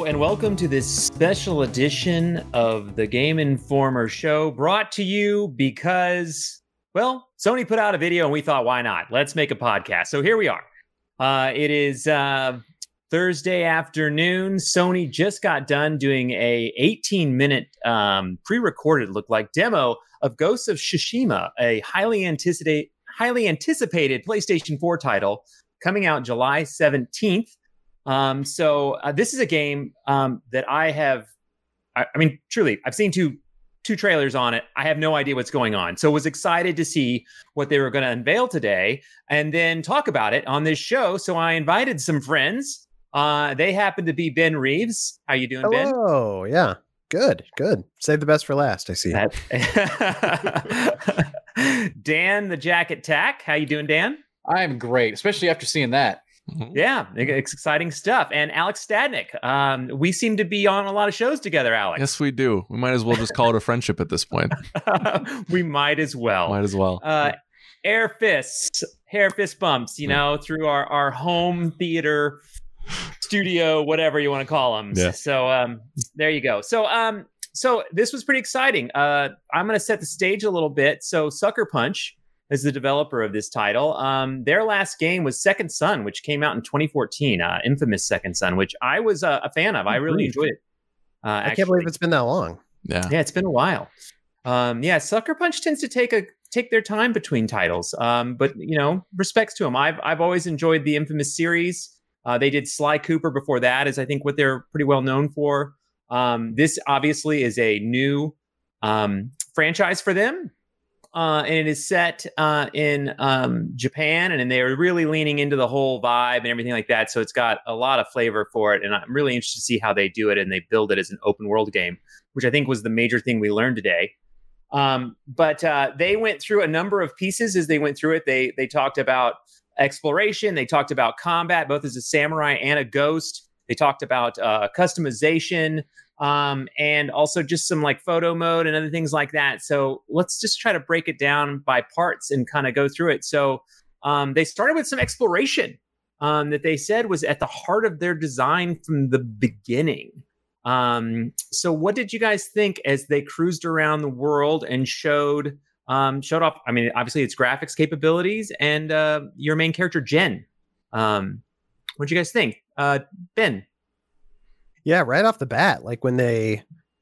and welcome to this special edition of the Game Informer show, brought to you because, well, Sony put out a video and we thought, why not? Let's make a podcast. So here we are. It is Thursday afternoon. Sony just got done doing a 18-minute pre-recorded demo of Ghosts of Tsushima, a highly anticipated PlayStation 4 title coming out July 17th. So this is a game that I mean, truly, I've seen two trailers on it. I have no idea what's going on. So was excited to see what they were going to unveil today and then talk about it on this show. So I invited some friends. They happen to be Ben Reeves. How you doing, Ben? Oh, yeah. Good. Save the best for last, I see. Dan, the Jacket Tack. How you doing, Dan? I'm great, especially after seeing that. Yeah, it's exciting stuff. And Alex Stadnik. We seem to be on a lot of shows together, Alex. Yes, we do. We might as well just call it a friendship at this point. We might as well. Hair fist bumps, through our home theater studio, whatever you want to call them. Yeah. So there you go. So this was pretty exciting. I'm going to set the stage a little bit. So Sucker Punch is the developer of this title. Their last game was Second Son, which came out in 2014, infamous Second Son, which I was a fan of. I really enjoyed it. I can't believe it's been that long. Yeah, it's been a while. Sucker Punch tends to take their time between titles, but respects to them. I've always enjoyed the infamous series. They did Sly Cooper before that, is I think what they're pretty well known for. This obviously is a new franchise for them. And it is set in Japan, and they are really leaning into the whole vibe and everything like that. So it's got a lot of flavor for it, and I'm really interested to see how they do it and they build it as an open world game, which I think was the major thing we learned today. But they went through a number of pieces as they went through it. They talked about exploration, they talked about combat, both as a samurai and a ghost. They talked about customization. And also just some photo mode and other things like that. So let's just try to break it down by parts and kind of go through it. So they started with some exploration that they said was at the heart of their design from the beginning. So what did you guys think as they cruised around the world and showed off? I mean, obviously its graphics capabilities and your main character, Jen. What'd you guys think? Ben? Yeah, right off the bat, when they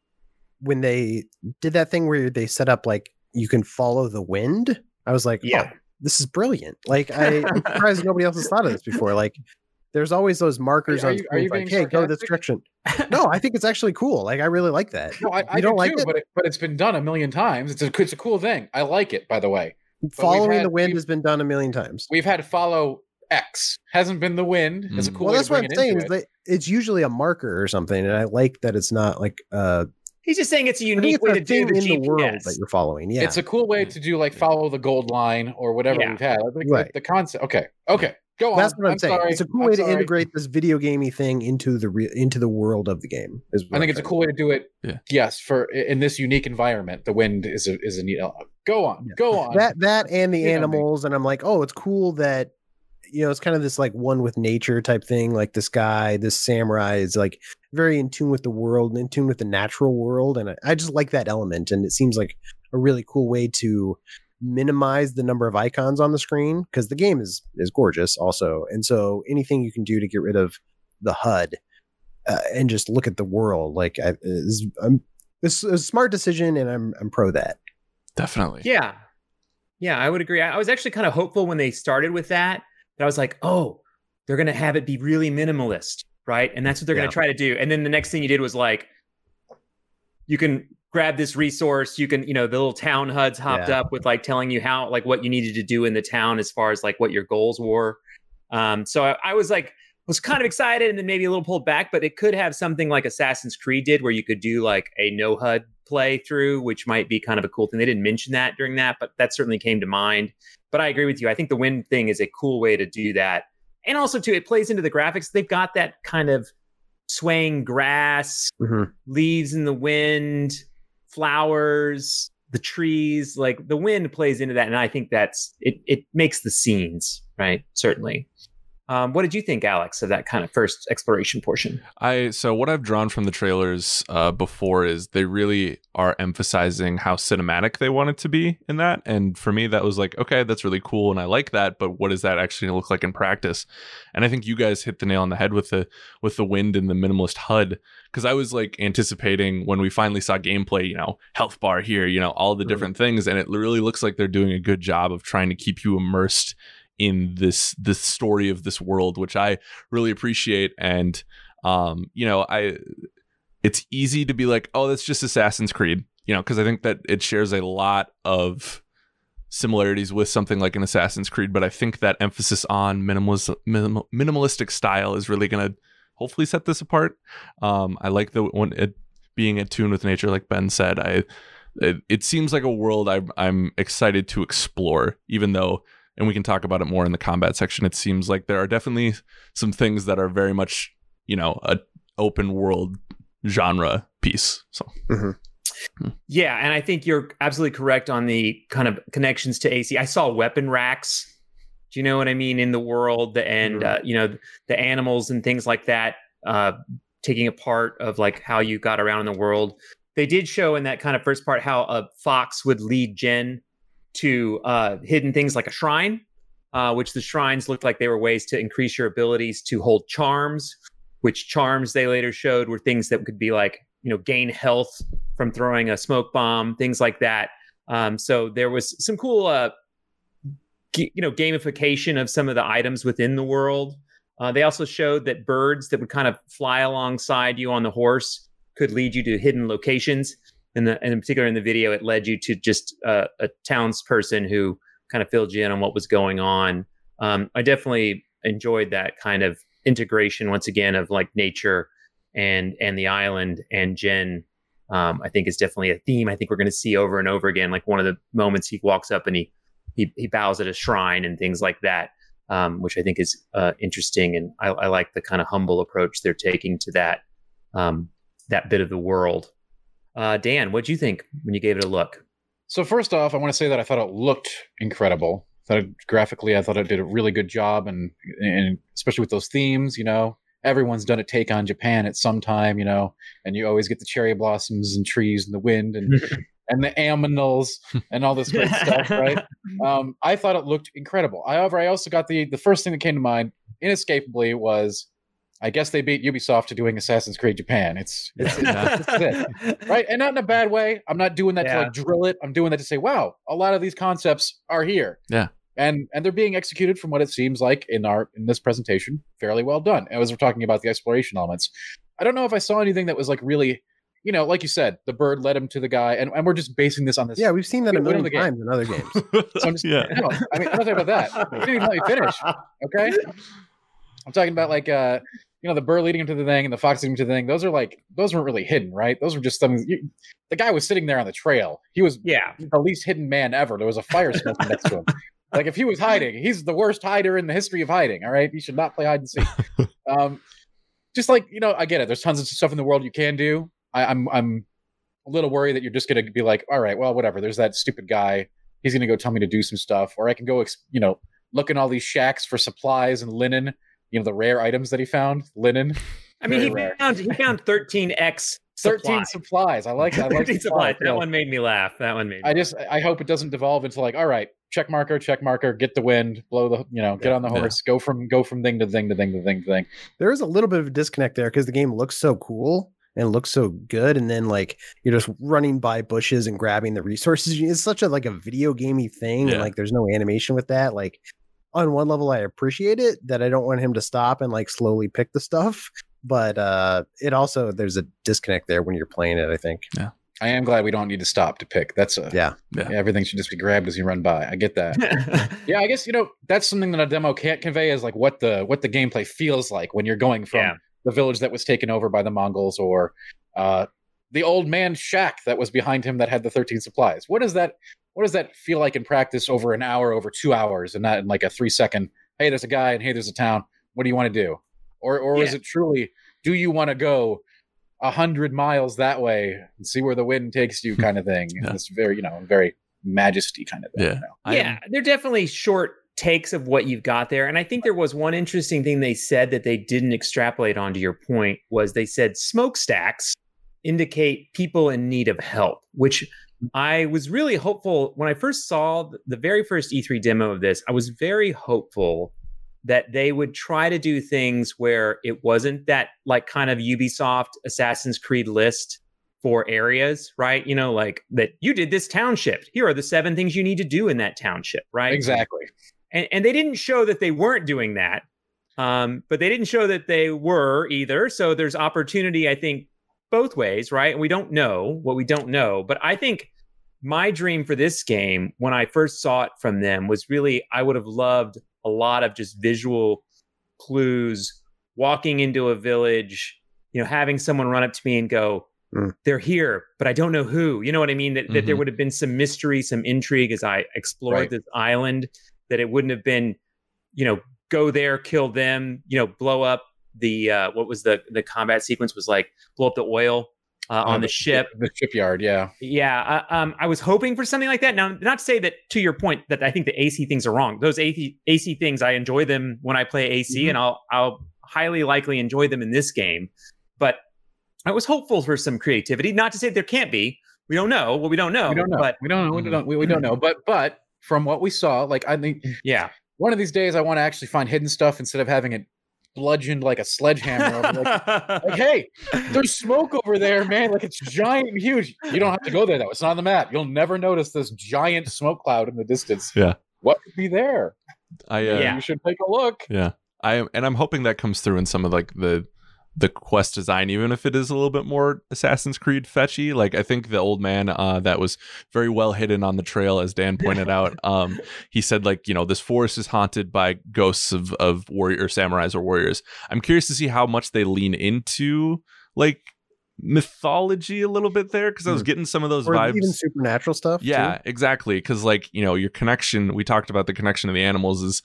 did that thing where they set up you can follow the wind, I was like, yeah, oh, this is brilliant. I'm surprised nobody else has thought of this before. There's always those markers on screen hey, go this direction. No, I think it's actually cool. I really like that. No, I don't like it, but it's been done a million times. It's a cool thing. I like it, by the way. Following the wind has been done a million times. We've had follow X, hasn't been the wind. It's a cool way that's to bring what I'm saying. Is that it's usually a marker or something, and I like that it's not He's just saying it's a unique way to do the GPS. The world that you're following. Yeah, it's a cool way to do follow the gold line or whatever we've had. Right. The concept. Okay, go on. That's what I'm saying. Sorry. It's a cool way to integrate this video gamey thing into the world of the game. I think it's a cool way to do it. Yeah. Yes, for in this unique environment, the wind is a neat. Go on. That and the animals, and I'm like, oh, it's cool that. It's kind of this one with nature type thing. This guy, this samurai is very in tune with the world and in tune with the natural world. And I just like that element. And it seems like a really cool way to minimize the number of icons on the screen because the game is gorgeous also. And so anything you can do to get rid of the HUD and just look at the world, it's a smart decision and I'm pro that. Definitely. Yeah, I would agree. I was actually kind of hopeful when they started with that. But I was like, oh, they're going to have it be really minimalist, right? And that's what they're going to try to do. And then the next thing you did was you can grab this resource. You can, the little town HUDs hopped up with telling you how, what you needed to do in the town as far as what your goals were. So I was kind of excited and then maybe a little pulled back, but it could have something like Assassin's Creed did where you could do a no HUD playthrough, which might be kind of a cool thing. They didn't mention that during that, but that certainly came to mind. But I agree with you. I think the wind thing is a cool way to do that. And also, too, it plays into the graphics. They've got that kind of swaying grass, leaves in the wind, flowers, the trees. The wind plays into that. And I think it makes the scenes, right? Certainly. What did you think, Alex, of that kind of first exploration portion? So what I've drawn from the trailers before is they really are emphasizing how cinematic they want it to be in that. And for me, that was like, okay, that's really cool. And I like that. But what is that actually look like in practice? And I think you guys hit the nail on the head with the wind and the minimalist HUD. Because I was like anticipating when we finally saw gameplay, health bar here, all the different things. And it really looks like they're doing a good job of trying to keep you immersed in this story of this world, which I really appreciate. And it's easy to be like, oh, that's just Assassin's Creed, because I think that it shares a lot of similarities with something like an Assassin's Creed, but I think that emphasis on minimalistic style is really going to hopefully set this apart. I like it being in tune with nature, like Ben said. It seems like a world I'm excited to explore, even though, and we can talk about it more in the combat section, it seems like there are definitely some things that are very much, a open world genre piece. So yeah, and I think you're absolutely correct on the kind of connections to AC. I saw weapon racks. Do you know what I mean? In the world, and the animals and things like that, taking a part of like how you got around in the world. They did show in that kind of first part how a fox would lead Jen to hidden things like a shrine, which the shrines looked like they were ways to increase your abilities to hold charms, which charms they later showed were things that could be like, gain health from throwing a smoke bomb, things like that. So there was some cool, gamification of some of the items within the world. They also showed that birds that would kind of fly alongside you on the horse could lead you to hidden locations. And in particular in the video, it led you to just a townsperson who kind of filled you in on what was going on. I definitely enjoyed that kind of integration once again of like nature and the island, and Jen. I think is definitely a theme I think we're going to see over and over again. Like one of the moments he walks up and he bows at a shrine and things like that, which I think is interesting. And I like the kind of humble approach they're taking to that bit of the world. Dan, what'd you think when you gave it a look? So first off, I want to say that I thought it looked incredible. Graphically, I thought it did a really good job, and especially with those themes, everyone's done a take on Japan at some time, and you always get the cherry blossoms and trees and the wind and the aminals and all this great stuff, right? I thought it looked incredible. However, I also got the first thing that came to mind inescapably was, I guess they beat Ubisoft to doing Assassin's Creed Japan. It's it, right? And not in a bad way. I'm not doing that to like drill it. I'm doing that to say, wow, a lot of these concepts are here. Yeah. And they're being executed from what it seems like in this presentation fairly well done. As we're talking about the exploration elements, I don't know if I saw anything that was like really, like you said, the bird led him to the guy, and we're just basing this on this. Yeah, we've seen that a million times in other games. So I'm just, I'm not talking about that. You didn't even let me finish. Okay, I'm talking about like the bird leading him to the thing and the fox leading him to the thing. Those weren't really hidden, right? Those were just something. The guy was sitting there on the trail. He was the least hidden man ever. There was a fire smoking next to him. Like if he was hiding, he's the worst hider in the history of hiding. All right, he should not play hide and seek. Just like I get it. There's tons of stuff in the world you can do. I'm a little worried that you're just gonna be like, all right, well, whatever. There's that stupid guy. He's gonna go tell me to do some stuff, or I can go, look in all these shacks for supplies and linen. The rare items that he found, linen. I mean, he found 13x. 13 supplies. I like 13 supplies. That one made me laugh. I hope it doesn't devolve into like, all right, check marker, get the wind, blow the, get on the horse, go from thing to thing to thing to thing to thing. There is a little bit of a disconnect there because the game looks so cool and looks so good, and then like you're just running by bushes and grabbing the resources. It's such a like a video gamey thing, and like there's no animation with that. Like on one level, I appreciate it that I don't want him to stop and like slowly pick the stuff. But it also, there's a disconnect there when you're playing it, I think. Yeah. I am glad we don't need to stop to pick. That's everything should just be grabbed as you run by. I get that. Yeah, I guess, that's something that a demo can't convey is like what the gameplay feels like when you're going from the village that was taken over by the Mongols or the old man's shack that was behind him that had the 13 supplies. What does that feel like in practice over an hour, over 2 hours, and not in like a 3-second, hey, there's a guy and hey, there's a town. What do you want to do? Or is it truly, do you want to go 100 miles that way and see where the wind takes you kind of thing? It's very, very majesty kind of thing. They're definitely short takes of what you've got there. And I think there was one interesting thing they said that they didn't extrapolate onto your point was they said smokestacks indicate people in need of help, which I was really hopeful when I first saw the very first E3 demo of this. I was very hopeful that they would try to do things where it wasn't that like kind of Ubisoft Assassin's Creed list for areas, right? You know, like that you did this township. Here are the 7 things you need to do in that township, right? Exactly. And they didn't show that they weren't doing that, but they didn't show that they were either. So there's opportunity, I think, both ways, right? And we don't know what we don't know. But I think my dream for this game, when I first saw it from them, was really I would have loved a lot of just visual clues, walking into a village, you know, having someone run up to me and go, they're here, but I don't know who. You know what I mean? That there would have been some mystery, some intrigue as I explored this island, that it wouldn't have been, you know, go there, kill them, you know, blow up the, what was the combat sequence was like, blow up the oil on the ship. The shipyard, yeah. Yeah, I was hoping for something like that. Now, not to say that, to your point, that I think the AC things are wrong. Those AC things, I enjoy them when I play AC, and I'll highly likely enjoy them in this game. But I was hopeful for some creativity. Not to say there can't be. We don't know. Well, we don't know. We don't know. But we don't know. But from what we saw, like I think, one of these days I want to actually find hidden stuff instead of having it bludgeoned like a sledgehammer. Like, hey, there's smoke over there, man. Like it's giant and huge. You don't have to go there though. It's not on the map. You'll never notice this giant smoke cloud in the distance. Yeah. What could be there? You should take a look. Yeah. I'm hoping that comes through in some of like the quest design, even if it is a little bit more Assassin's Creed fetchy. Like I think the old man that was very well hidden on the trail, as Dan pointed out, he said like, you know, this forest is haunted by ghosts of warrior samurais or warriors. I'm curious to see how much they lean into like mythology a little bit there, because I was getting some of those vibes, even supernatural stuff. Yeah, too. exactly. Because like, you know, your connection, we talked about the connection of the animals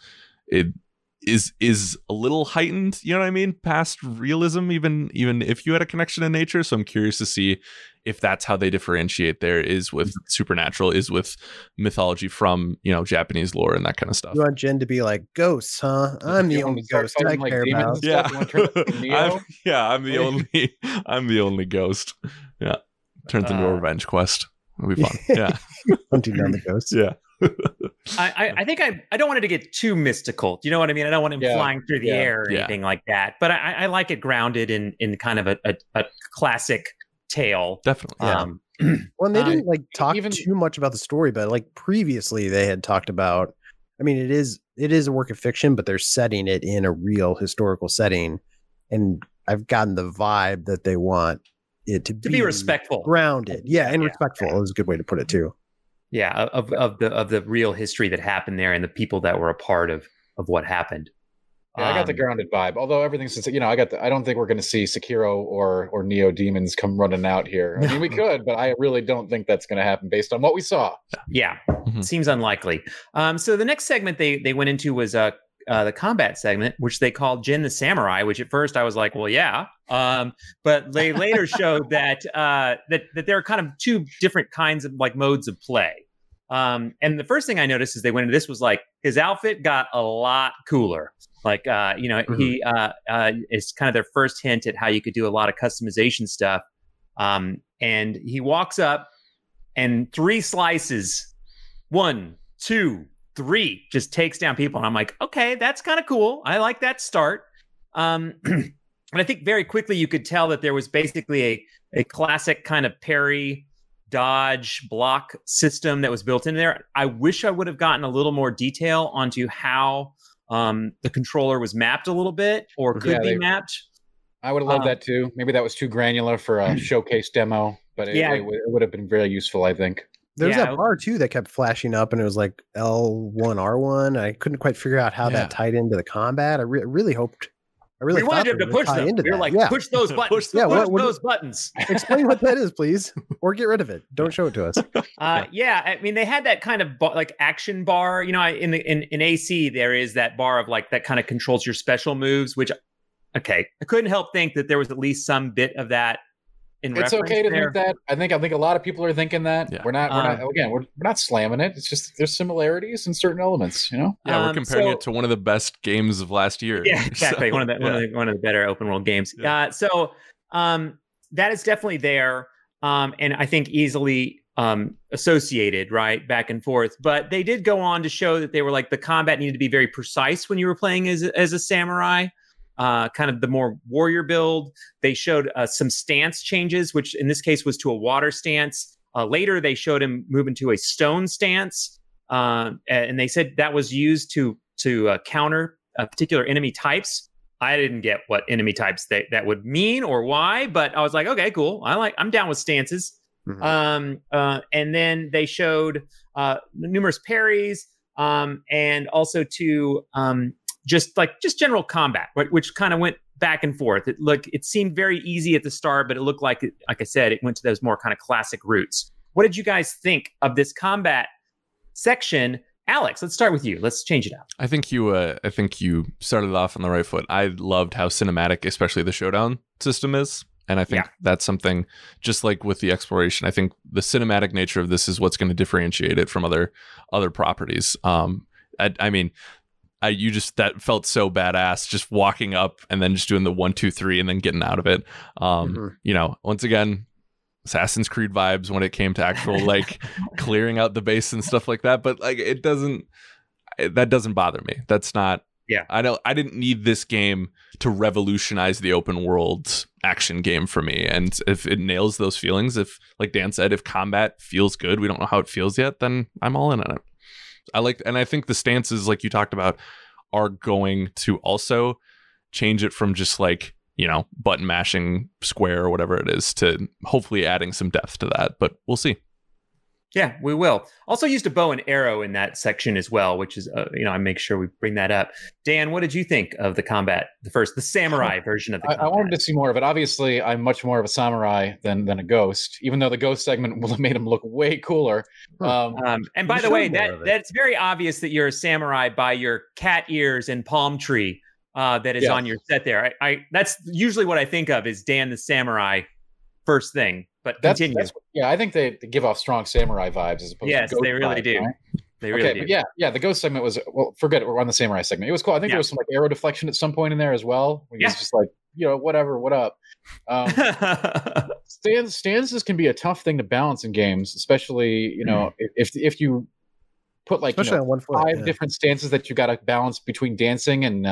is a little heightened, you know what I mean, past realism, even if you had a connection in nature. So I'm curious to see if that's how they differentiate there, is with supernatural, is with mythology from, you know, Japanese lore and that kind of stuff. You want Jen to be like, ghosts, huh? I'm the only ghost I care about. Yeah. I'm the only ghost. Yeah. Turns into a revenge quest. It'll be fun. Yeah. Hunting down the ghosts. Yeah. I think I don't want it to get too mystical. Do you know what I mean? I don't want him flying through the air or anything like that. But I like it grounded in kind of a classic tale. Definitely. Yeah. Well, they didn't like talk too much about the story, but like previously they had talked about. I mean, it is a work of fiction, but they're setting it in a real historical setting, and I've gotten the vibe that they want it to be respectful, grounded. Yeah, and respectful is a good way to put it too. Yeah, of the real history that happened there and the people that were a part of what happened. Yeah, I got the grounded vibe. Although everything's, you know, I don't think we're going to see Sekiro or Neo demons come running out here. I mean, we could, but I really don't think that's going to happen based on what we saw. Yeah, seems unlikely. So the next segment they went into was the combat segment, which they called Jin the Samurai, which at first I was like, well, yeah. But they later showed that there are kind of 2 different kinds of like modes of play. And the first thing I noticed as they went into this was like his outfit got a lot cooler. Like, you know, he is kind of their first hint at how you could do a lot of customization stuff. And he walks up and 3 slices, 1, 2, 3, just takes down people. And I'm like, okay, that's kind of cool. I like that start. And I think very quickly you could tell that there was basically a classic kind of parry, dodge, block system that was built in there. I wish I would have gotten a little more detail onto how the controller was mapped a little bit, or could be mapped. I would have loved that too. Maybe that was too granular for a showcase demo, but it would have been very useful, I think. There's that bar too that kept flashing up, and it was like L1, R1. I couldn't quite figure out how that tied into the combat. I really hoped. We wanted him to push them. We were like, push those buttons. Push those buttons. Explain what that is, please, or get rid of it. Don't show it to us. I mean, they had that kind of like action bar. You know, in AC there is that bar of like that kind of controls your special moves. Which, okay, I couldn't help think that there was at least some bit of that in It's reference okay to there. think that. I think a lot of people are thinking that. Yeah. We're not slamming it. It's just there's similarities in certain elements, you know? Yeah, we're comparing it to one of the best games of last year. Yeah, exactly. So, one of the better open world games. Yeah. That is definitely there, and I think easily associated, right, back and forth. But they did go on to show that they were like the combat needed to be very precise when you were playing as a samurai. Kind of the more warrior build. They showed some stance changes, which in this case was to a water stance. Later, they showed him move into a stone stance, and they said that was used to counter particular enemy types. I didn't get what enemy types that would mean or why, but I was like, okay, cool. I'm down with stances. Mm-hmm. And then they showed numerous parries, and also to just general combat, which kind of went back and forth. It seemed very easy at the start, but it looked like I said, it went to those more kind of classic roots. What did you guys think of this combat section? Alex, let's start with you. Let's change it up. I think you started off on the right foot. I loved how cinematic, especially the showdown system is. And I think that's something, just like with the exploration, I think the cinematic nature of this is what's going to differentiate it from other properties. That felt so badass, just walking up and then just doing the 1, 2, 3 and then getting out of it. Once again, Assassin's Creed vibes when it came to actual like clearing out the base and stuff like that. But like that doesn't bother me. That's not. Yeah, I didn't need this game to revolutionize the open world action game for me. And if it nails those feelings, if, like Dan said, if combat feels good, we don't know how it feels yet, then I'm all in on it. I think the stances, like you talked about, are going to also change it from just like, button mashing square or whatever it is to hopefully adding some depth to that. But we'll see. Yeah, we will. Also used a bow and arrow in that section as well, which is, I make sure we bring that up. Dan, what did you think of the combat? The samurai version of the combat? I wanted to see more of it. Obviously, I'm much more of a samurai than a ghost, even though the ghost segment will have made him look way cooler. And by the way, that's very obvious that you're a samurai by your cat ears and palm tree that is on your set there. That's usually what I think of is Dan the samurai first thing. But continue. I think they give off strong samurai vibes as opposed to ghost they really vibes, do. Right? They really do. But the ghost segment was, forget it. We're on the samurai segment. It was cool. I think there was some like arrow deflection at some point in there as well. It's just like, whatever, what up? Stances can be a tough thing to balance in games, especially, if you put like on one foot, 5 different stances that you got to balance between dancing and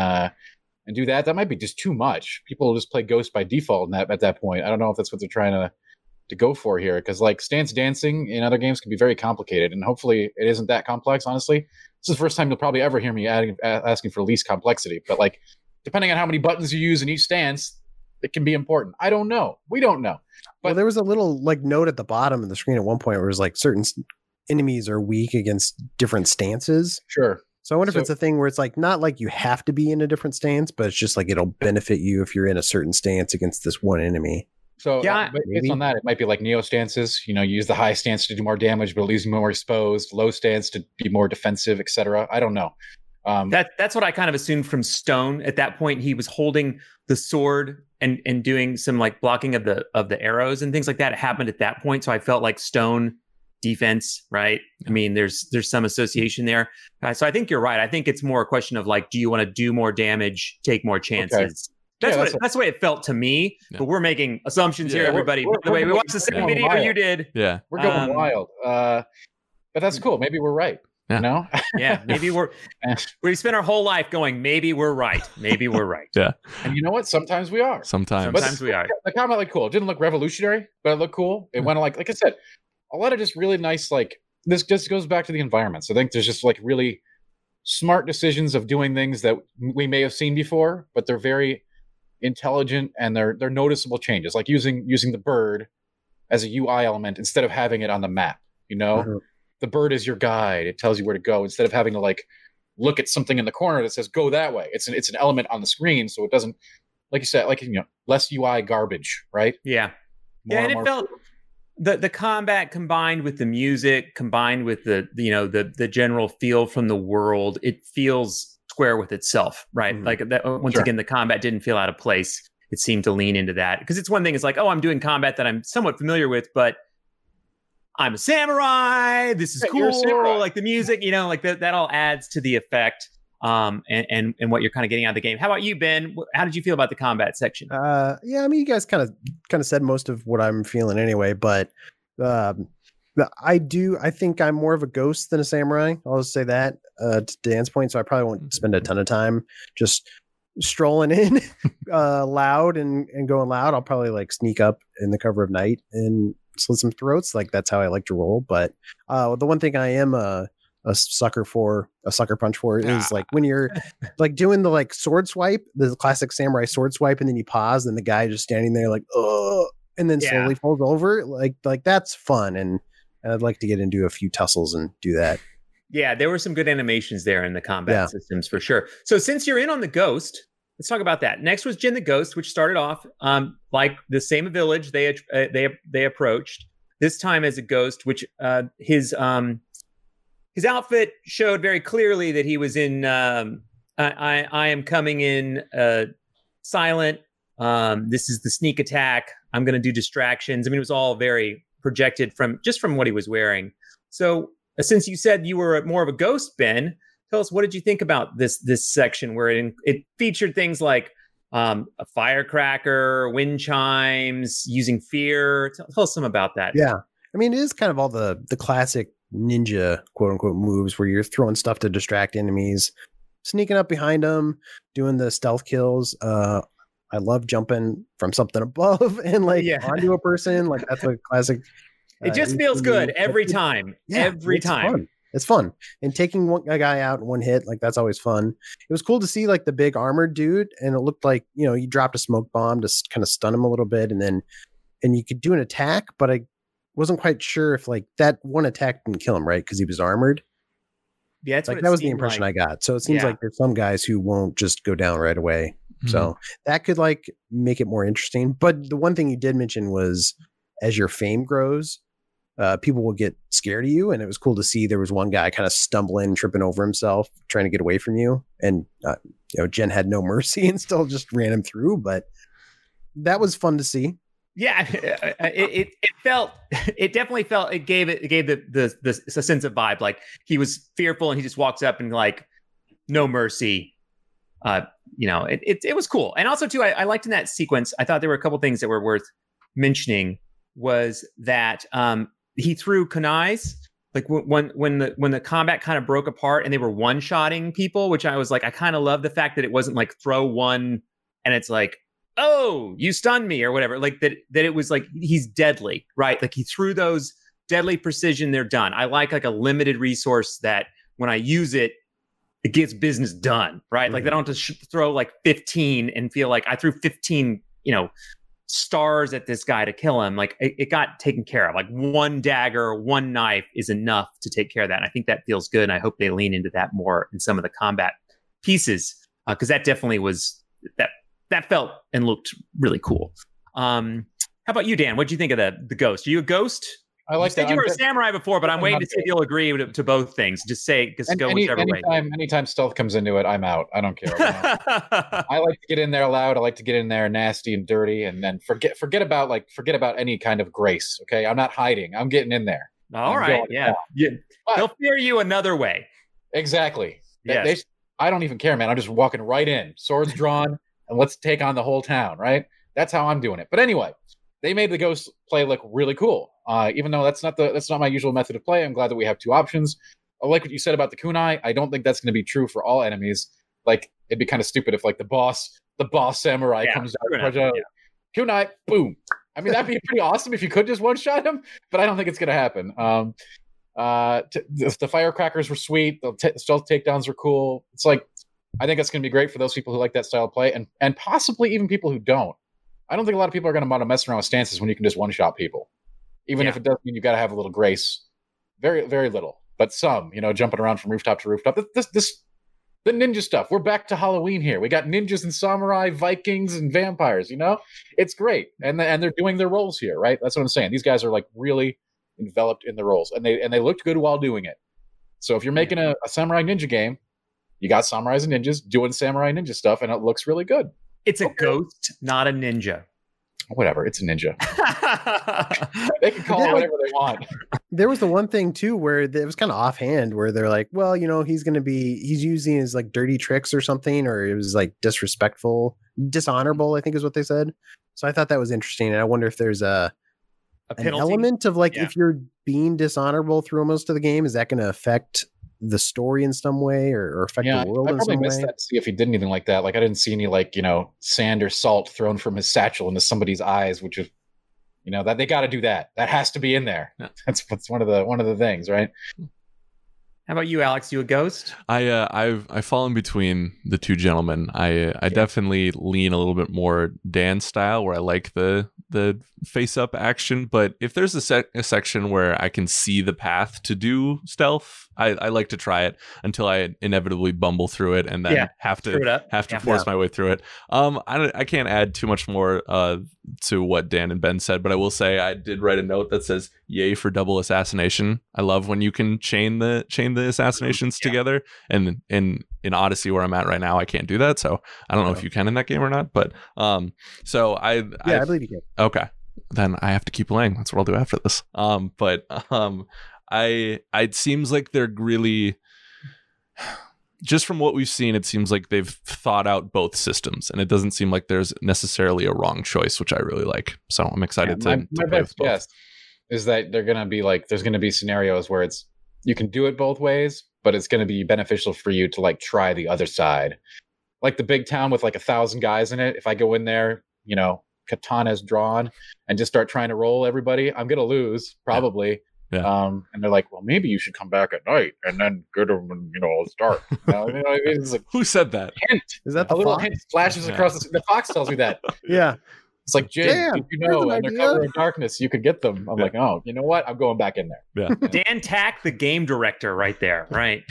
do that. That might be just too much. People will just play Ghost by default at that point. I don't know if that's what they're trying to go for here, because like stance dancing in other games can be very complicated, and hopefully it isn't that complex. Honestly, this is the first time you'll probably ever hear me asking for least complexity, but like depending on how many buttons you use in each stance, it can be important. I don't know, we don't know, but there was a little like note at the bottom of the screen at one point where it was like certain enemies are weak against different stances. Sure. So I wonder if it's a thing where it's like not like you have to be in a different stance, but it's just like it'll benefit you if you're in a certain stance against this one enemy. So based on that, it might be like Neo stances. You use the high stance to do more damage, but it leaves you more exposed. Low stance to be more defensive, etc. I don't know. That's what I kind of assumed from Stone. At that point, he was holding the sword and doing some like blocking of the arrows and things like that. It happened at that point, so I felt like Stone defense, right? I mean, there's some association there. So I think you're right. I think it's more a question of like, do you want to do more damage, take more chances? Okay. That's the way it felt to me, but we're making assumptions here, everybody. By the way, we watched the same video you did. Yeah. We're going wild. But that's cool. Maybe we're right. Yeah. Yeah, maybe we spent our whole life going, maybe we're right. Maybe we're right. Yeah. And you know what? Sometimes we are. Sometimes we are. The combat looked cool. It didn't look revolutionary, but it looked cool. It went like I said, a lot of just really nice, like this just goes back to the environment. So I think there's just like really smart decisions of doing things that we may have seen before, but they're very intelligent and they're noticeable changes, like using the bird as a UI element instead of having it on the map. The bird is your guide. It tells you where to go instead of having to like look at something in the corner that says go that way. It's an element on the screen, so it doesn't, like you said, like less UI garbage, right? Yeah. And it felt the combat combined with the music, combined with the general feel from the world, it feels square with itself, right? Like that. Once again, the combat didn't feel out of place. it seemed to lean into that. Because it's one thing, it's like, oh, I'm doing combat that I'm somewhat familiar with, but I'm a samurai. This is cool. Like the music, like that all adds to the effect. And what you're kind of getting out of the game. How about you, Ben? How did you feel about the combat section? Yeah, I mean, you guys kind of said most of what I'm feeling anyway, but I think I'm more of a ghost than a samurai. I'll just say that to Dan's point. So I probably won't spend a ton of time just strolling in loud and going loud. I'll probably like sneak up in the cover of night and slit some throats. Like that's how I like to roll. But the one thing I am a sucker punch for is like when you're like doing the like sword swipe, the classic samurai sword swipe, and then you pause and the guy just standing there like, oh, and then slowly falls over. Like that's fun. And I'd like to get into a few tussles and do that. Yeah, there were some good animations there in the combat systems for sure. So since you're in on the Ghost, let's talk about that. Next was Jin the Ghost, which started off like the same village they approached. This time as a ghost, which his outfit showed very clearly that he was in. I am coming in silent. This is the sneak attack. I'm going to do distractions. I mean, it was all very projected from what he was wearing. So since you said you were more of a ghost, Ben, tell us, what did you think about this section where it featured things like a firecracker, wind chimes, using fear? Tell us some about that. Yeah. I mean, it is kind of all the classic ninja quote unquote moves where you're throwing stuff to distract enemies, sneaking up behind them, doing the stealth kills. I love jumping from something above and onto a person. Like that's a classic. It just feels good every time. Yeah, every time. Fun. It's fun. And taking a guy out in one hit, like that's always fun. It was cool to see like the big armored dude, and it looked like, you dropped a smoke bomb to kind of stun him a little bit, and you could do an attack, but I wasn't quite sure if like that one attack didn't kill him, right? Because he was armored. Yeah, that's like that was the impression I got. So it seems like there's some guys who won't just go down right away. Mm-hmm. So that could like make it more interesting. But the one thing you did mention was as your fame grows, people will get scared of you. And it was cool to see there was one guy kind of stumbling, tripping over himself, trying to get away from you. And, Jen had no mercy and still just ran him through. But that was fun to see. Yeah, it definitely felt, it gave the sense of vibe. Like he was fearful and he just walks up and like, no mercy. It was cool. And also too, I liked in that sequence, I thought there were a couple things that were worth mentioning, was that he threw kunais, like when the combat kind of broke apart and they were one-shotting people, which I was like, I kind of love the fact that it wasn't like throw one and it's like, oh, you stunned me or whatever. Like that it was like, he's deadly, right? Like he threw those deadly precision, they're done. I like a limited resource that when I use it, it gets business done, right? Mm-hmm. Like they don't have to throw like 15 and feel like I threw 15, stars at this guy to kill him. Like it got taken care of. Like one dagger, one knife is enough to take care of that. And I think that feels good. And I hope they lean into that more in some of the combat pieces, because that definitely was that felt and looked really cool. How about you, Dan? What'd you think of the ghost? Are you a ghost? I like that. You were a samurai before, but I'm waiting to see if you'll agree to both things. Just go whichever way. Anytime stealth comes into it, I'm out. I don't care. I like to get in there loud. I like to get in there nasty and dirty, and then forget about any kind of grace. Okay, I'm not hiding. I'm getting in there. All right, yeah. They'll fear you another way. Exactly. Yes. I don't even care, man. I'm just walking right in, swords drawn, and let's take on the whole town. Right? That's how I'm doing it. But anyway, they made the ghost play look really cool. Even though that's not my usual method of play, I'm glad that we have two options. I like what you said about the kunai. I don't think that's going to be true for all enemies. Like it'd be kind of stupid if like the boss samurai comes out, kunai, boom. I mean, that'd be pretty awesome if you could just one shot him, but I don't think it's going to happen. The firecrackers were sweet. The stealth takedowns were cool. It's like, I think that's going to be great for those people who like that style of play, and possibly even people who don't. I don't think a lot of people are going to want to mess around with stances when you can just one shot people. Even if it does mean you got to have a little grace, very, very little, but some, jumping around from rooftop to rooftop. The ninja stuff. We're back to Halloween here. We got ninjas and samurai, Vikings and vampires. It's great, and they're doing their roles here, right? That's what I'm saying. These guys are like really enveloped in the roles, and they looked good while doing it. So if you're making a samurai ninja game, you got samurais and ninjas doing samurai ninja stuff, and it looks really good. It's a ghost, not a ninja. Whatever, it's a ninja. They can call it whatever they want. There was the one thing too where it was kind of offhand, where they're like, well, he's using his like dirty tricks or something, or it was like dishonorable, I think is what they said. So I thought that was interesting, and I wonder if there's an element of like, if you're being dishonorable through most of the game, is that going to affect the story in some way, or affect the world in some way? I probably missed that to see if he did anything like that. Like I didn't see any like, sand or salt thrown from his satchel into somebody's eyes, which is, that they got to do that. That has to be in there. Yeah. That's one of the things, right? How about you, Alex? You a ghost? I've fallen between the two gentlemen. I definitely lean a little bit more Dan style, where I like the face up action. But if there's a section where I can see the path to do stealth, I like to try it until I inevitably bumble through it and then have to force my way through it. I can't add too much more to what Dan and Ben said, but I will say I did write a note that says "Yay for double assassination." I love when you can chain the assassinations together, and in Odyssey where I'm at right now, I can't do that. So I don't know if you can in that game or not, but so I believe you can. Okay, then I have to keep playing. That's what I'll do after this. It seems like they're really, just from what we've seen, it seems like they've thought out both systems, and it doesn't seem like there's necessarily a wrong choice, which I really like. So I'm excited to play with both. Yes, is that they're going to be like, there's going to be scenarios where you can do it both ways, but it's going to be beneficial for you to like try the other side. Like the big town with like 1,000 guys in it. If I go in there, katana's drawn and just start trying to roll everybody, I'm going to lose probably. Yeah. And they're like, well, maybe you should come back at night and then go to, it's dark. It's like, who said that? Hint. Is that a little hint flashes across the fox tells me that. Yeah. It's like, Jay, did you know under cover of darkness you could get them? I'm like, oh, you know what? I'm going back in there. Yeah. Dan Tack, the game director, right there. Right.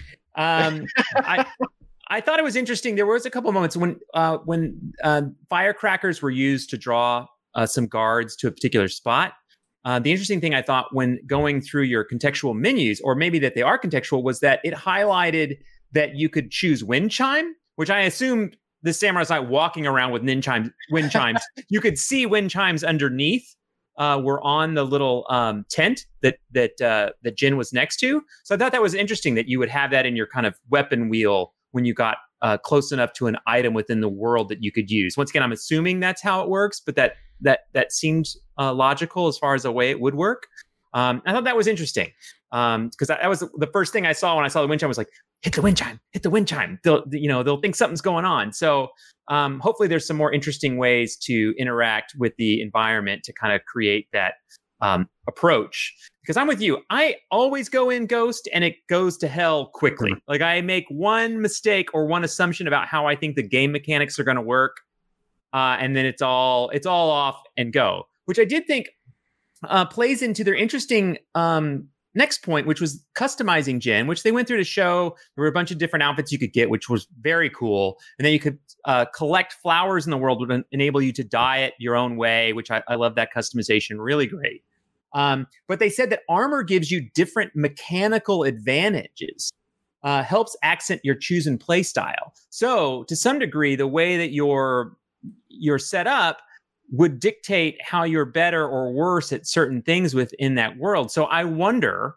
I thought it was interesting. There was a couple of moments when firecrackers were used to draw some guards to a particular spot. The interesting thing I thought when going through your contextual menus, or maybe that they are contextual, was that it highlighted that you could choose wind chime, which I assumed the samurai's not walking around with wind chimes. You could see wind chimes underneath. Were on the little tent that Jin was next to. So I thought that was interesting that you would have that in your kind of weapon wheel when you got close enough to an item within the world that you could use. Once again, I'm assuming that's how it works, but that seemed logical as far as the way it would work. I thought that was interesting because that was the first thing I saw when I saw the wind chime. Was like, hit the wind chime. They'll think something's going on. So hopefully there's some more interesting ways to interact with the environment to kind of create that approach. Because I'm with you. I always go in Ghost and it goes to hell quickly. Like I make one mistake or one assumption about how I think the game mechanics are going to work. And then it's all off and go, which I did think plays into their interesting next point, which was customizing Jin, which they went through to show there were a bunch of different outfits you could get, which was very cool. And then you could collect flowers in the world, would enable you to dye it your own way, which I love that customization. Really great. But they said that armor gives you different mechanical advantages, helps accent your choose and play style. So to some degree, the way that you're set up would dictate how you're better or worse at certain things within that world. So I wonder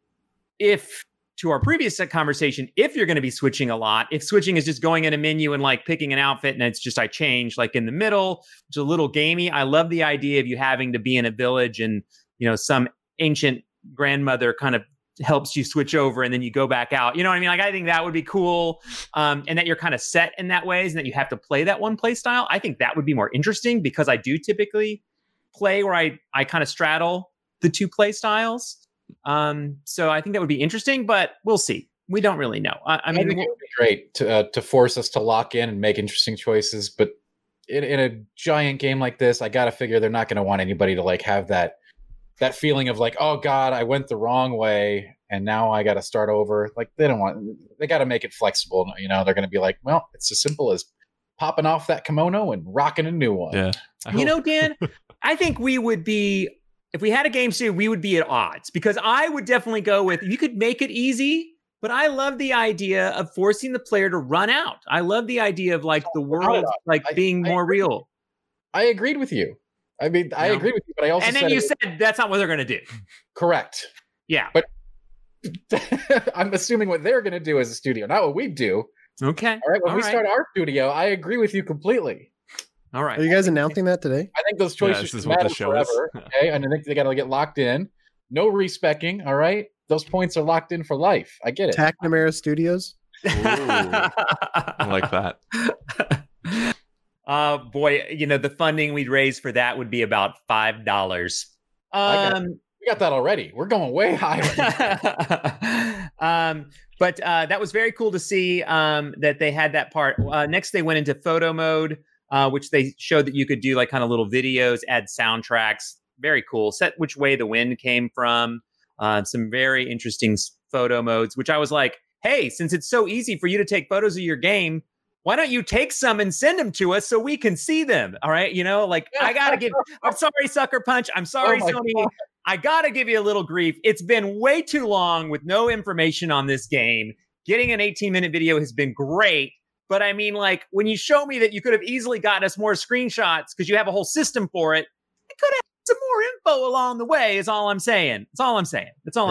if, to our previous conversation, if you're going to be switching a lot, if switching is just going in a menu and like picking an outfit and it's just I change like in the middle, which is a little gamey. I love the idea of you having to be in a village and some ancient grandmother kind of helps you switch over and then you go back out. You know what I mean? Like, I think that would be cool. And that you're kind of set in that ways and that you have to play that one play style. I think that would be more interesting because I do typically play where I kind of straddle the two play styles. So I think that would be interesting, but we'll see. We don't really know. I mean, think it would be great to force us to lock in and make interesting choices. But in a giant game like this, I got to figure they're not going to want anybody to like have that feeling of like, oh God, I went the wrong way and now I got to start over. Like they got to make it flexible. They're going to be like, well, it's as simple as popping off that kimono and rocking a new one. Yeah. Dan, I think we would be, if we had a game studio, we would be at odds because I would definitely go with, you could make it easy, but I love the idea of forcing the player to run out. I love the idea of like the world like being more real. I agreed with you. I mean, I agreed with you, but I also and then you said that's not what they're going to do. Correct. Yeah, but I'm assuming what they're going to do as a studio, not what we do. Okay. All right. When we start our studio, I agree with you completely. All right. Are you guys announcing that today? I think those choices matter forever. Okay, and I think they got to get locked in. No respecking. All right, those points are locked in for life. I get it. McNamara Studios. I like that. Boy, you know, the funding we'd raise for that would be about $5. We got that already. We're going way higher. But that was very cool to see that they had that part. Next, they went into photo mode, which they showed that you could do like kind of little videos, add soundtracks. Very cool. Set which way the wind came from. Some very interesting photo modes, which I was like, hey, since it's so easy for you to take photos of your game, why don't you take some and send them to us so we can see them? All right. You know, like I got to give, I'm sorry, Sucker Punch. I'm sorry, Sony. God. I got to give you a little grief. It's been way too long with no information on this game. Getting an 18-minute video has been great. But I mean, like when you show me that you could have easily gotten us more screenshots because you have a whole system for it, I could have some more info along the way is all I'm saying. That's all I'm saying.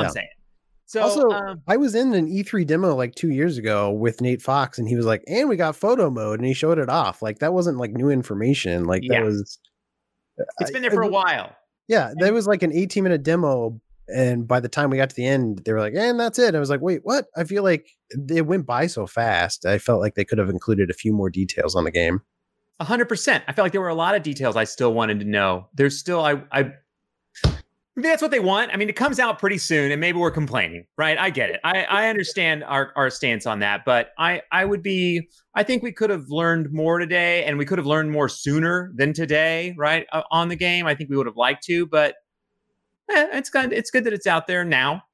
So also, I was in an E3 demo like 2 years ago with Nate Fox, and he was like, and we got photo mode, and he showed it off. Like that wasn't like new information. Like that was. It's been there for a while. Yeah, that was like an 18-minute demo. And by the time we got to the end, they were like, and that's it. I was like, wait, what? I feel like it went by so fast. I felt like they could have included a few more details on the game. 100%. I felt like there were a lot of details I still wanted to know. There's still, maybe that's what they want. I mean, it comes out pretty soon and maybe we're complaining, right? I get it. I understand our stance on that, but I think we could have learned more today and we could have learned more sooner than today, right? On the game. I think we would have liked to, but it's good that it's out there now.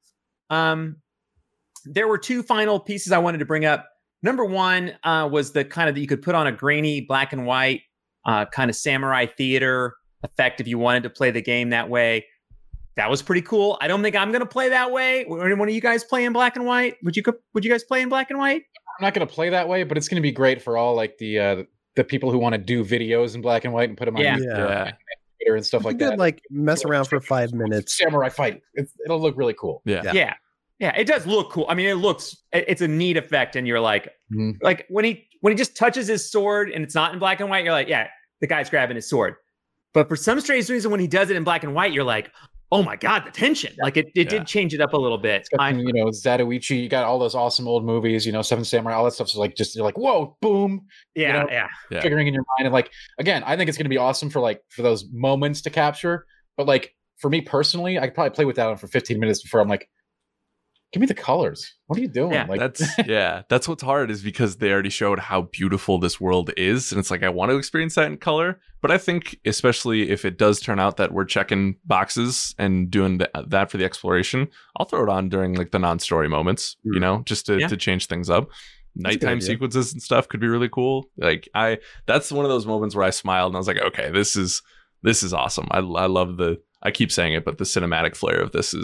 There were two final pieces I wanted to bring up. Number one was the kind of that you could put on a grainy black and white kind of samurai theater effect if you wanted to play the game that way. That was pretty cool. I don't think I'm going to play that way. One of you guys play in black and white? Would you guys play in black and white? I'm not going to play that way, but it's going to be great for all like the people who want to do videos in black and white and put them on YouTube and stuff like that. Like mess around for 5 minutes. Samurai fight. It'll look really cool. Yeah, it does look cool. I mean, it's a neat effect, and you're like, like when he just touches his sword and it's not in black and white, you're like, yeah, the guy's grabbing his sword. But for some strange reason, when he does it in black and white, you're like, oh my God, the tension. Like it did change it up a little bit. It's got Zatoichi, you got all those awesome old movies, Seven Samurai, all that stuff. So like, you're like, whoa, boom. Figuring in your mind. And like, again, I think it's going to be awesome for those moments to capture. But like, for me personally, I could probably play with that one for 15 minutes before I'm like, give me the colors. What are you doing? Yeah, like that's what's hard is because they already showed how beautiful this world is. And it's like, I want to experience that in color. But I think especially if it does turn out that we're checking boxes and doing that for the exploration, I'll throw it on during like the non-story moments, just to change things up. Nighttime sequences and stuff could be really cool. Like that's one of those moments where I smiled and I was like, okay, this is awesome. I love I keep saying it, but the cinematic flair of this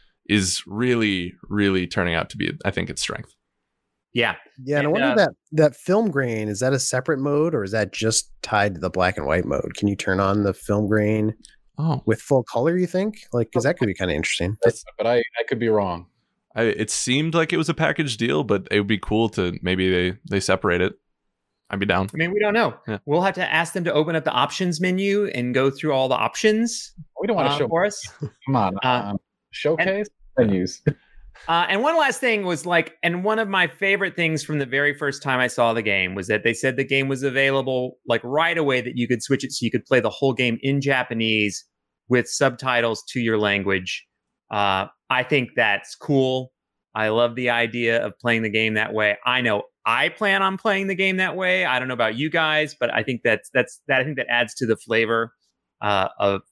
is really, really turning out to be, I think, its strength. Yeah. And I wonder that film grain, is that a separate mode or is that just tied to the black and white mode? Can you turn on the film grain with full color, you think? Like, because that could be kind of interesting. But I could be wrong. It seemed like it was a package deal, but it would be cool to maybe they separate it. I'd be down. I mean, we don't know. Yeah. We'll have to ask them to open up the options menu and go through all the options. We don't want to show for us. Come on. Showcase menus. And one last thing was and one of my favorite things from the very first time I saw the game was that they said the game was available like right away, that you could switch it so you could play the whole game in Japanese with subtitles to your language. I think that's cool. I love the idea of playing the game that way. I know I plan on playing the game that way. I don't know about you guys, but I think I think that adds to the flavor of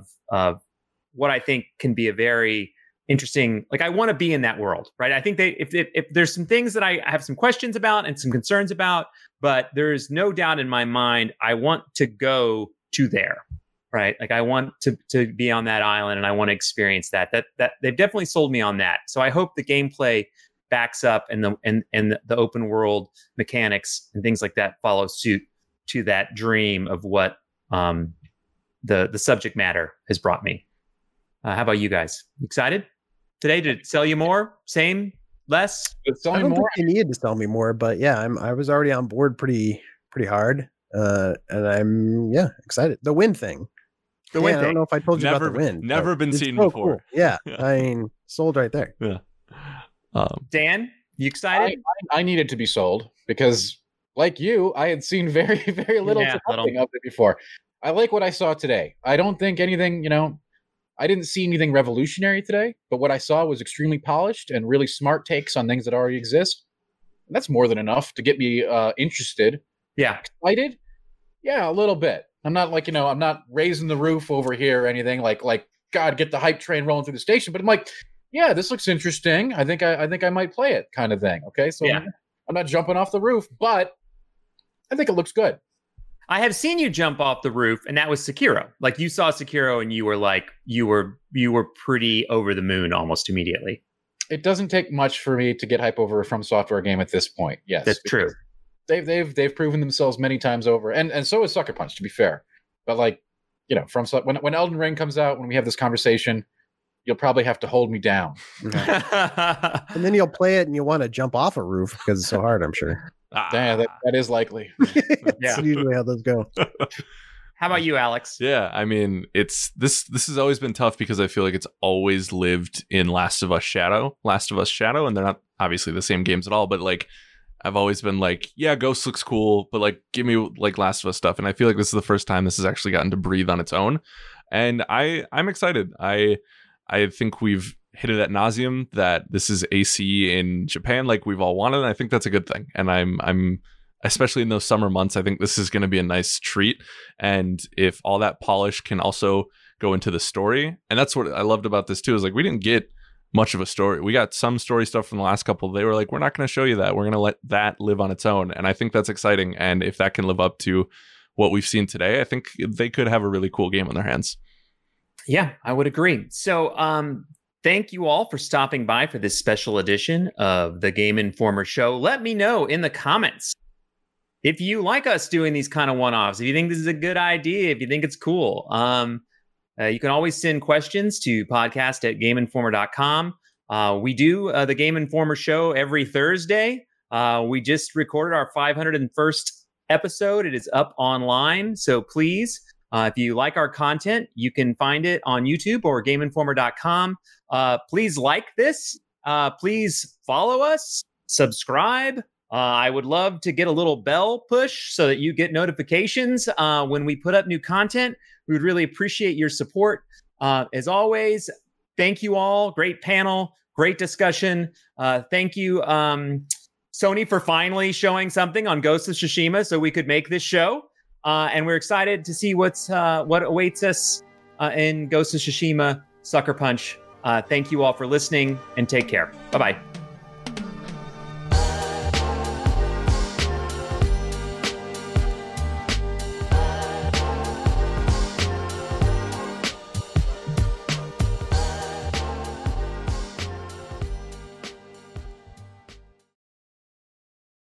what I think can be a very interesting, like I want to be in that world, right? I think if there's some things that I have some questions about and some concerns about, but there's no doubt in my mind, I want to go to there, right? Like I want to be on that island and I want to experience that they've definitely sold me on that. So I hope the gameplay backs up and the open world mechanics and things like that follow suit to that dream of what the subject matter has brought me. How about you guys? Excited today to sell you more? Same? Less? I don't think you needed to sell me more, but yeah, I was already on board pretty hard, and I'm excited. The wind thing. I don't know if I told you about the wind. Never been seen before. Cool. Yeah, I mean, sold right there. Yeah. Dan, you excited? I needed to be sold because, like you, I had seen very, very little to nothing of it before. I like what I saw today. I don't think anything, I didn't see anything revolutionary today, but what I saw was extremely polished and really smart takes on things that already exist. And that's more than enough to get me interested. Yeah. Excited? Yeah, a little bit. I'm not like, I'm not raising the roof over here or anything like, God, get the hype train rolling through the station. But I'm like, yeah, this looks interesting. I think I might play it kind of thing. Okay. So I'm not jumping off the roof, but I think it looks good. I have seen you jump off the roof, and that was Sekiro. Like, you saw Sekiro and you were like, you were pretty over the moon almost immediately. It doesn't take much for me to get hype over a From Software game at this point. Yes. That's true. They've proven themselves many times over. And so is Sucker Punch, to be fair. But when Elden Ring comes out, when we have this conversation, you'll probably have to hold me down. And then you'll play it and you'll want to jump off a roof because it's so hard, I'm sure. Yeah, that is likely. That's usually how those go. How about you, Alex? Yeah, I mean, this has always been tough because I feel like it's always lived in Last of Us Shadow, and they're not obviously the same games at all, but like I've always been like, yeah, Ghost looks cool, but like give me like Last of Us stuff. And I feel like this is the first time this has actually gotten to breathe on its own. And I'm excited. I think we've hit it ad nauseum that this is AC in Japan like we've all wanted, and I think that's a good thing. And I'm especially in those summer months, I think this is going to be a nice treat. And if all that polish can also go into the story, and that's what I loved about this too, is like we didn't get much of a story. We got some story stuff from the last couple. They were like, we're not going to show you that. We're going to let that live on its own. And I think that's exciting. And if that can live up to what we've seen today, I think they could have a really cool game on their hands. Yeah, I would agree. So thank you all for stopping by for this special edition of the Game Informer Show. Let me know in the comments if you like us doing these kind of one-offs, if you think this is a good idea, if you think it's cool. You can always send questions to podcast@gameinformer.com. We do the Game Informer Show every Thursday. We just recorded our 501st episode. It is up online. So please, if you like our content, you can find it on YouTube or gameinformer.com. Please like this. Please follow us, subscribe. I would love to get a little bell push so that you get notifications when we put up new content. We would really appreciate your support. As always, thank you all. Great panel, great discussion. Thank you, Sony, for finally showing something on Ghost of Tsushima so we could make this show. And we're excited to see what awaits us in Ghost of Tsushima Sucker Punch. Thank you all for listening, and take care. Bye-bye.